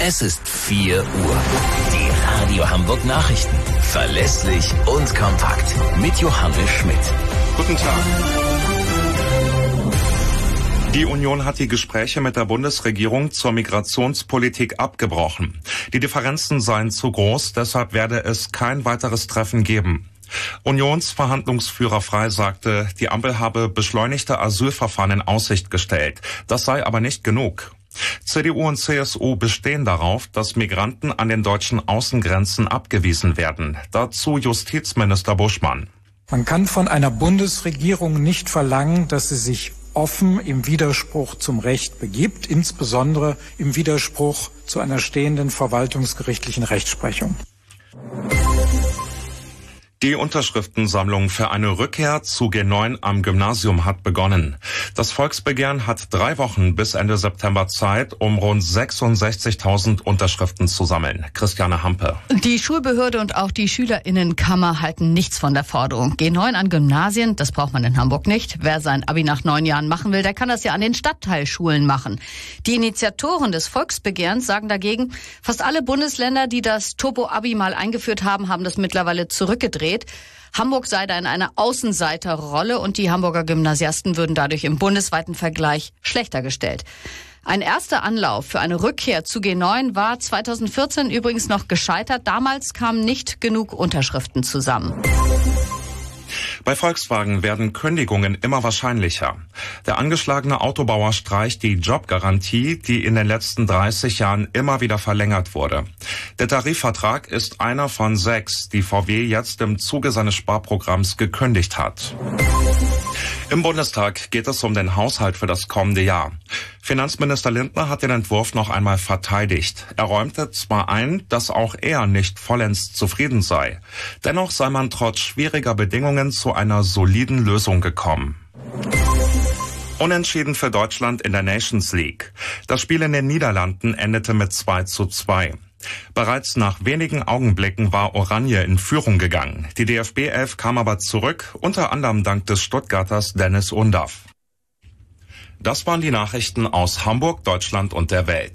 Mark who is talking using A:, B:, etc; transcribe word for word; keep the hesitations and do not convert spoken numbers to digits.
A: Es ist vier Uhr. Die Radio Hamburg Nachrichten. Verlässlich und kompakt. Mit Johannes Schmidt.
B: Guten Tag. Die Union hat die Gespräche mit der Bundesregierung zur Migrationspolitik abgebrochen. Die Differenzen seien zu groß, deshalb werde es kein weiteres Treffen geben. Unionsverhandlungsführer Frey sagte, die Ampel habe beschleunigte Asylverfahren in Aussicht gestellt. Das sei aber nicht genug. C D U und C S U bestehen darauf, dass Migranten an den deutschen Außengrenzen abgewiesen werden. Dazu Justizminister Buschmann.
C: Man kann von einer Bundesregierung nicht verlangen, dass sie sich offen im Widerspruch zum Recht begibt, insbesondere im Widerspruch zu einer stehenden verwaltungsgerichtlichen Rechtsprechung.
B: Die Unterschriftensammlung für eine Rückkehr zu G neun am Gymnasium hat begonnen. Das Volksbegehren hat drei Wochen bis Ende September Zeit, um rund sechsundsechzigtausend Unterschriften zu sammeln. Christiane Hampe.
D: Die Schulbehörde und auch die SchülerInnenkammer halten nichts von der Forderung. G neun an Gymnasien, das braucht man in Hamburg nicht. Wer sein Abi nach neun Jahren machen will, der kann das ja an den Stadtteilschulen machen. Die Initiatoren des Volksbegehrens sagen dagegen, fast alle Bundesländer, die das Turbo-Abi mal eingeführt haben, haben das mittlerweile zurückgedreht. Hamburg sei da in einer Außenseiterrolle und die Hamburger Gymnasiasten würden dadurch im bundesweiten Vergleich schlechter gestellt. Ein erster Anlauf für eine Rückkehr zu G neun war zweitausendvierzehn übrigens noch gescheitert. Damals kamen nicht genug Unterschriften zusammen.
B: Bei Volkswagen werden Kündigungen immer wahrscheinlicher. Der angeschlagene Autobauer streicht die Jobgarantie, die in den letzten dreißig Jahren immer wieder verlängert wurde. Der Tarifvertrag ist einer von sechs, die V W jetzt im Zuge seines Sparprogramms gekündigt hat. Im Bundestag geht es um den Haushalt für das kommende Jahr. Finanzminister Lindner hat den Entwurf noch einmal verteidigt. Er räumte zwar ein, dass auch er nicht vollends zufrieden sei. Dennoch sei man trotz schwieriger Bedingungen zu einer soliden Lösung gekommen. Unentschieden für Deutschland in der Nations League. Das Spiel in den Niederlanden endete mit zwei zu zwei. Bereits nach wenigen Augenblicken war Oranje in Führung gegangen. Die D F B-Elf kam aber zurück, unter anderem dank des Stuttgarters Dennis Undaff. Das waren die Nachrichten aus Hamburg, Deutschland und der Welt.